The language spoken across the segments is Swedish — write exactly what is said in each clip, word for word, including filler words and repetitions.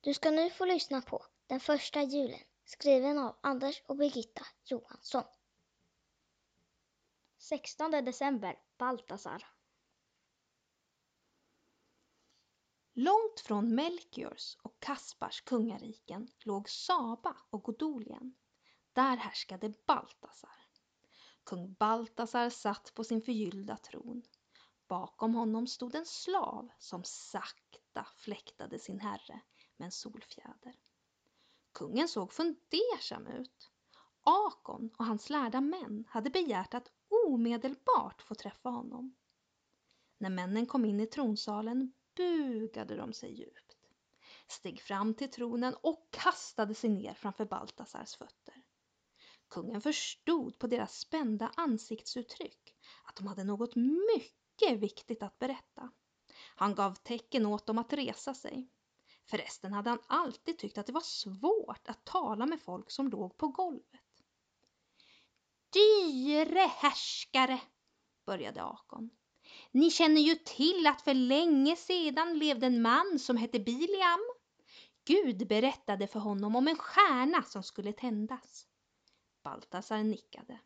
Du ska nu få lyssna på Den första julen, skriven av Anders och Birgitta Johansson. sextonde december, Baltasar. Långt från Melchiors och Kaspars kungariken låg Saba och Godolien. Där härskade Baltasar. Kung Baltasar satt på sin förgyllda tron. Bakom honom stod en slav som sakta fläktade sin herre med en solfjäder. Kungen såg fundersam ut. Akon och hans lärda män hade begärt att omedelbart få träffa honom. När männen kom in i tronsalen bugade de sig djupt, steg fram till tronen och kastade sig ner framför Baltasars fötter. Kungen förstod på deras spända ansiktsuttryck att de hade något mycket viktigt att berätta. Han gav tecken åt dem att resa sig. Förresten hade han alltid tyckt att det var svårt att tala med folk som låg på golvet. Dyre härskare, började Akon. Ni känner ju till att för länge sedan levde en man som hette Biliam. Gud berättade för honom om en stjärna som skulle tändas. Baltasar nickade.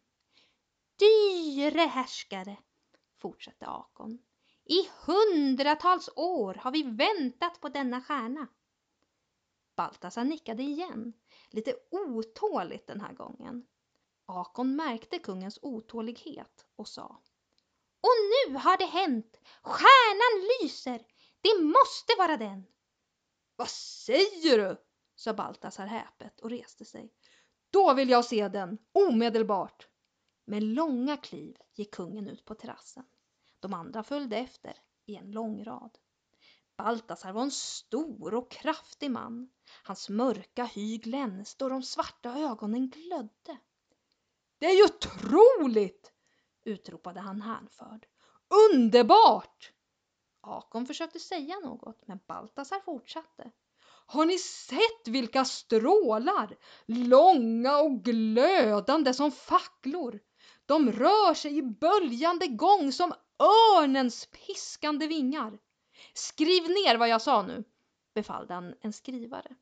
Dyre härskare, fortsatte Akon. I hundratals år har vi väntat på denna stjärna. Baltasar nickade igen, lite otåligt den här gången. Akon märkte kungens otålighet och sa. Och nu har det hänt! Stjärnan lyser! Det måste vara den! Vad säger du? Sa Baltasar häpet och reste sig. Då vill jag se den, omedelbart! Med långa kliv gick kungen ut på terrassen. De andra följde efter i en lång rad. Baltasar var en stor och kraftig man. Hans mörka hy glänste och de svarta ögonen glödde. Det är ju otroligt! Utropade han hänförd. Underbart! Akon försökte säga något, men Baltasar fortsatte. Har ni sett vilka strålar? Långa och glödande som facklor. De rör sig i böljande gång som örnens piskande vingar. Skriv ner vad jag sa nu, befallde han en skrivare.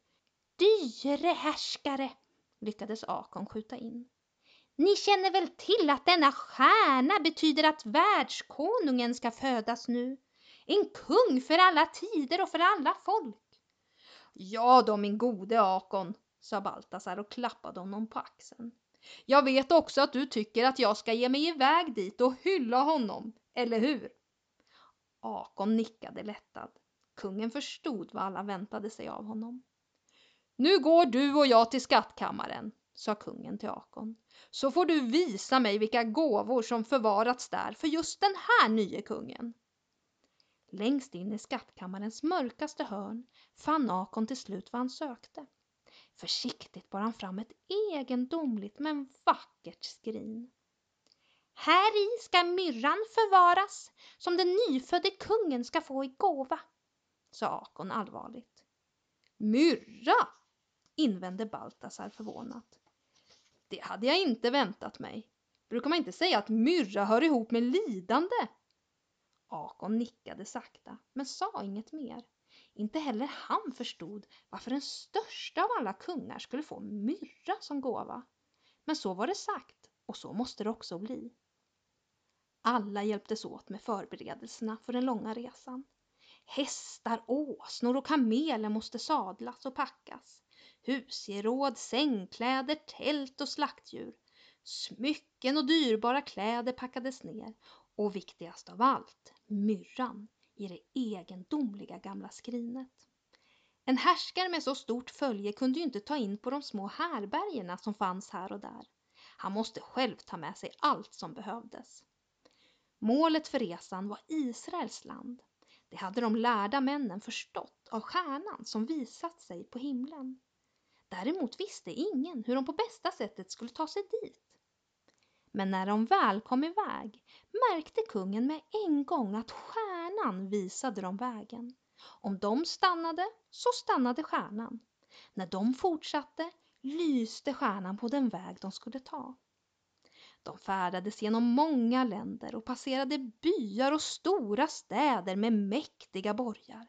Dyre härskare, lyckades Akon skjuta in. Ni känner väl till att denna stjärna betyder att världskonungen ska födas nu? En kung för alla tider och för alla folk. Ja då, min gode Akon, sa Baltasar och klappade honom på axeln. Jag vet också att du tycker att jag ska ge mig iväg dit och hylla honom, eller hur? Akon nickade lättad. Kungen förstod vad alla väntade sig av honom. Nu går du och jag till skattkammaren, sa kungen till Akon. Så får du visa mig vilka gåvor som förvarats där för just den här nye kungen. Längst in i skattkammarens mörkaste hörn fann Akon till slut vad han sökte. Försiktigt bar han fram ett egendomligt men vackert skrin. Här i ska myrran förvaras som den nyfödde kungen ska få i gåva, sa Akon allvarligt. Myrra, invände Baltasar förvånat. Det hade jag inte väntat mig. Brukar man inte säga att myrra hör ihop med lidande? Akon nickade sakta, men sa inget mer. Inte heller han förstod varför den största av alla kungar skulle få myrra som gåva. Men så var det sagt, och så måste det också bli. Alla hjälptes åt med förberedelserna för den långa resan. Hästar, åsnor och kameler måste sadlas och packas. Husgeråd, sängkläder, tält och slaktdjur. Smycken och dyrbara kläder packades ner. Och viktigast av allt, myrran i det egendomliga gamla skrinet. En härskare med så stort följe kunde ju inte ta in på de små härbergerna som fanns här och där. Han måste själv ta med sig allt som behövdes. Målet för resan var Israels land. Det hade de lärda männen förstått av stjärnan som visat sig på himlen. Däremot visste ingen hur de på bästa sättet skulle ta sig dit. Men när de väl kom iväg märkte kungen med en gång att stjärnan visade dem vägen. Om de stannade så stannade stjärnan. När de fortsatte lyste stjärnan på den väg de skulle ta. De färdades genom många länder och passerade byar och stora städer med mäktiga borgar.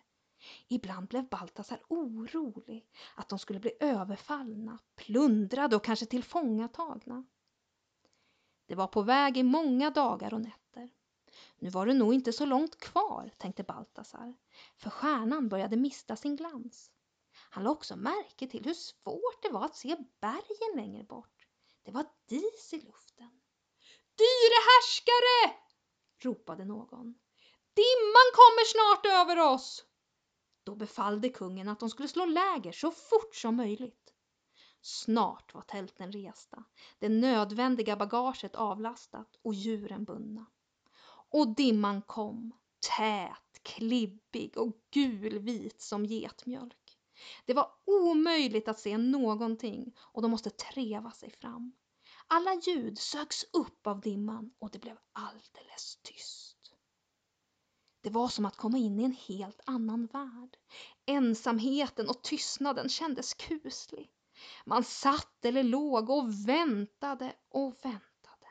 Ibland blev Baltasar orolig att de skulle bli överfallna, plundrade och kanske tillfångatagna. Det var på väg i många dagar och nätter. Nu var det nog inte så långt kvar, tänkte Baltasar, för stjärnan började mista sin glans. Han lade också märke till hur svårt det var att se bergen längre bort. Det var dis i luften. Dyre härskare! Ropade någon. Dimman kommer snart över oss! Då befallde kungen att de skulle slå läger så fort som möjligt. Snart var tälten resta, det nödvändiga bagaget avlastat och djuren bundna. Och dimman kom, tät, klibbig och gulvit som getmjölk. Det var omöjligt att se någonting och de måste treva sig fram. Alla ljud sögs upp av dimman och det blev alldeles tyst. Det var som att komma in i en helt annan värld. Ensamheten och tystnaden kändes kuslig. Man satt eller låg och väntade och väntade.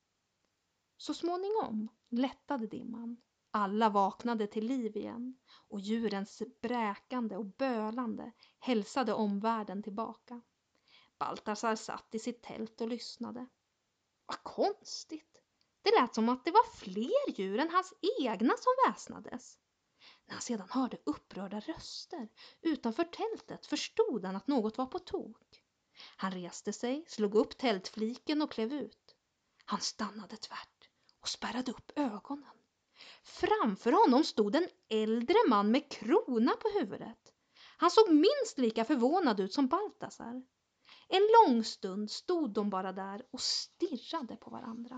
Så småningom lättade dimman. Alla vaknade till liv igen och djurens bräkande och bölande hälsade omvärlden tillbaka. Baltasar satt i sitt tält och lyssnade. Vad konstigt! Det lät som att det var fler djur än hans egna som väsnades. När han sedan hörde upprörda röster utanför tältet förstod han att något var på tok. Han reste sig, slog upp tältfliken och klev ut. Han stannade tvärt och spärrade upp ögonen. Framför honom stod en äldre man med krona på huvudet. Han såg minst lika förvånad ut som Baltasar. En lång stund stod de bara där och stirrade på varandra.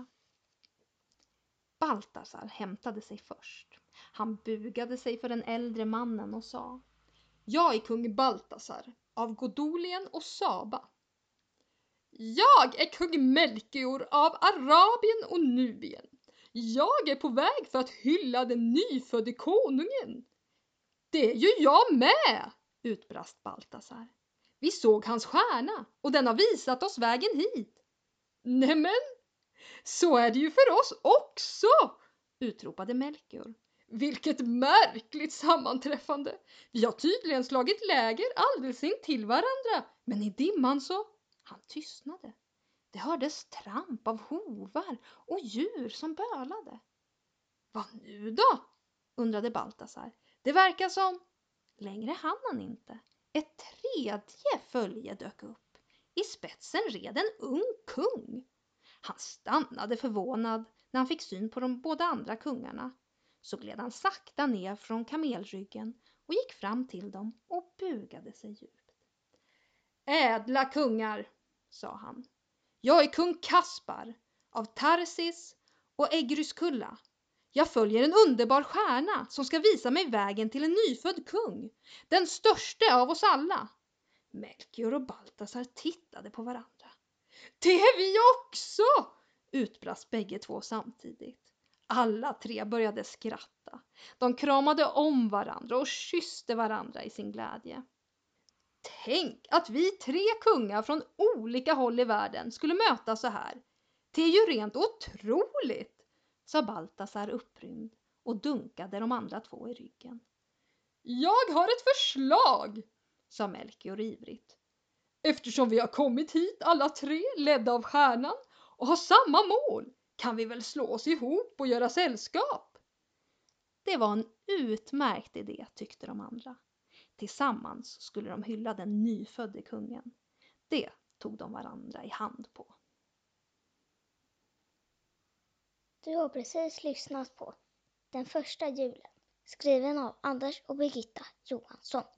Baltasar hämtade sig först. Han bugade sig för den äldre mannen och sa: Jag är kung Baltasar av Godolien och Saba. Jag är kung Melchior av Arabien och Nubien. Jag är på väg för att hylla den nyfödde konungen. Det är ju jag med, utbrast Baltasar. Vi såg hans stjärna och den har visat oss vägen hit. Nämen, så är det ju för oss också, utropade Melchior. Vilket märkligt sammanträffande. Vi har tydligen slagit läger alldeles intill varandra, men i dimman så... Han tystnade. Det hördes tramp av hovar och djur som bölade. Vad nu då? Undrade Baltasar. Det verkar som... Längre hann han inte. Ett tredje följe dök upp. I spetsen red en ung kung. Han stannade förvånad när han fick syn på de båda andra kungarna. Så gled han sakta ner från kamelryggen och gick fram till dem och bugade sig djupt. Ädla kungar, sa han. Jag är kung Kaspar av Tarsis och Egryskulla. Jag följer en underbar stjärna som ska visa mig vägen till en nyfödd kung. Den största av oss alla. Melchior och Baltasar tittade på varandra. Det är vi också, utbrast bägge två samtidigt. Alla tre började skratta. De kramade om varandra och kysste varandra i sin glädje. Tänk att vi tre kungar från olika håll i världen skulle mötas så här. Det är ju rent otroligt, sa Baltasar upprymd och dunkade de andra två i ryggen. Jag har ett förslag, sa Melchior ivrigt. Eftersom vi har kommit hit alla tre ledda av stjärnan och har samma mål kan vi väl slå oss ihop och göra sällskap. Det var en utmärkt idé, tyckte de andra. Tillsammans skulle de hylla den nyfödde kungen. Det tog de varandra i hand på. Du har precis lyssnat på Den första julen, skriven av Anders och Birgitta Johansson.